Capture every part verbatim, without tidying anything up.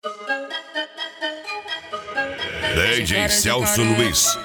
D J Celso Luiz.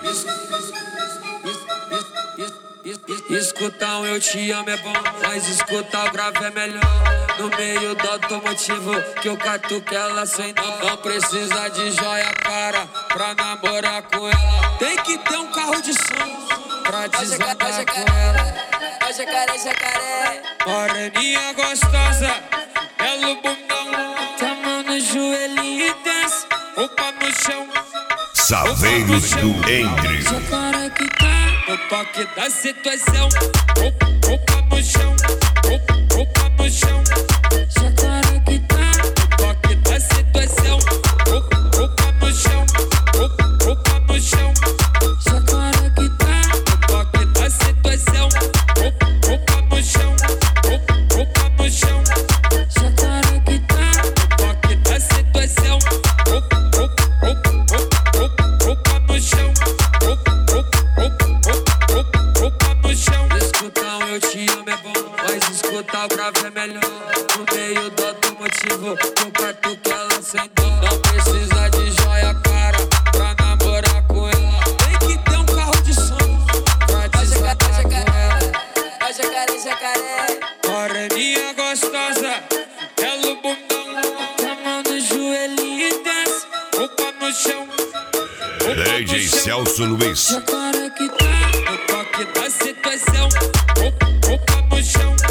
Escutar um eu te amo é bom, mas escutar o grave é melhor. No meio do automotivo que eu catuco ela sem dó. Não precisa de joia cara pra namorar com ela. Tem que ter um carro de som pra desandar com ela. Ó jacaré, jacaré, Moreninha gostosa, belo bundão, tá mão no joelhinho e desce, roupa no chão. Saveiros do Entre. Jacaré que tá no toque da situação. Roupa, roupa no chão, roupa, roupa no chão. Jacaré que tá no toque da situação. Roupa, roupa no chão, roupa, roupa no chão. Jacaré que tá no toque da situação. Roupa, roupa no chão, roupa, roupa no chão. Jacaré que tá no toque da situação. Roupa, roupa, roupa, roupa, roupa, roupa no chão. Roupa, roupa, roupa, roupa, roupa, roupa no chão. Escutar um eu te amo é bom, mas escutar o grave é melhor. No meio do automotivo, eu parto que ela sem dó. Não precisa de joia cara pra namorar com ela. Tem que ter um carro de som pra desandar com ela. ó jacaré, jacaré, Moreninha gostosa, belo bundão, tá mão no joelhinho e desce, roupa no chão. Roupa D J no chão. Celso Luiz. Jacaré que tá no toque da situação. Roupa, roupa no chão.